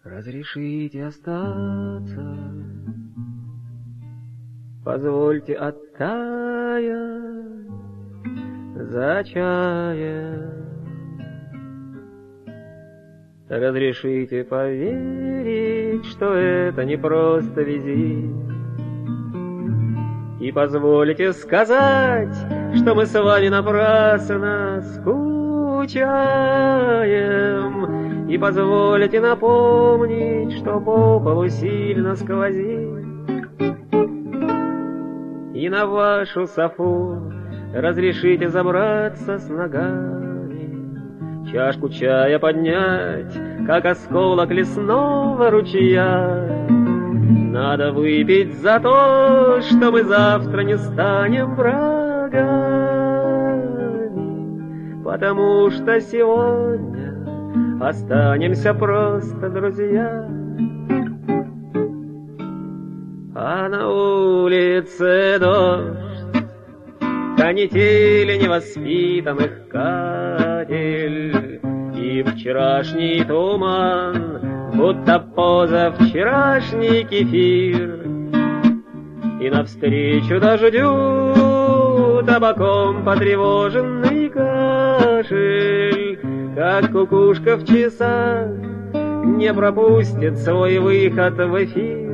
Разрешите остаться, позвольте оттаять за чаем. Разрешите поверить, что это не просто визит, и позволите сказать, что мы с вами напрасно скучаем, и позволите напомнить, что по полу сильно сквозит, и на вашу софу разрешите забраться с ногами, чашку чая поднять, как осколок лесного ручья. Надо выпить за то, что мы завтра не станем врагами, потому что сегодня останемся просто друзья. А на улице дождь, канители невоспитанных катель, и вчерашний туман, будто позавчерашний кефир. И навстречу дождю табаком потревоженный кашель, как кукушка в часах, не пропустит свой выход в эфир.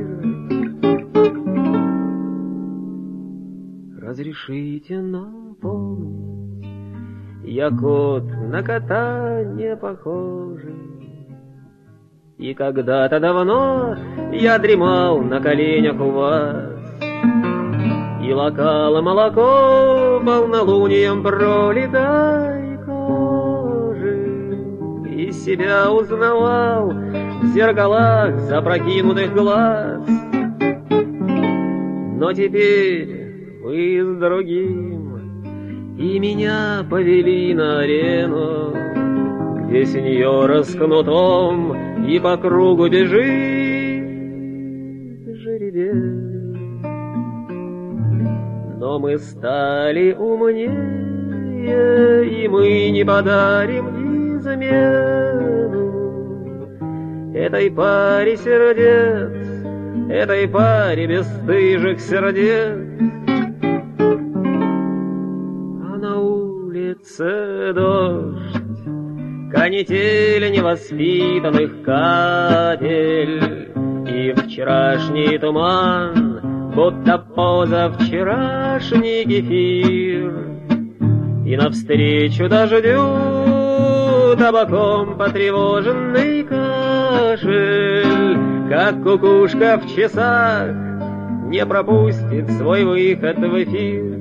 Разрешите напомнить, я кот на кота не похожий, и когда-то давно я дремал на коленях у вас, и лакало молоко полнолунием пролетай кожи, и себя узнавал в зеркалах запрокинутых глаз. Но теперь вы с другим, и меня повели на арену, где сеньора с кнутом и по кругу бежит жеребец. Но мы стали умнее, и мы не подарим измену этой паре сердец, этой паре бесстыжих сердец. А на улице дождь, канитель невоспитанных капель, и вчерашний туман, будто позавчерашний кефир. И навстречу дождю табаком потревоженный кашель, как кукушка в часах, не пропустит свой выход в эфир.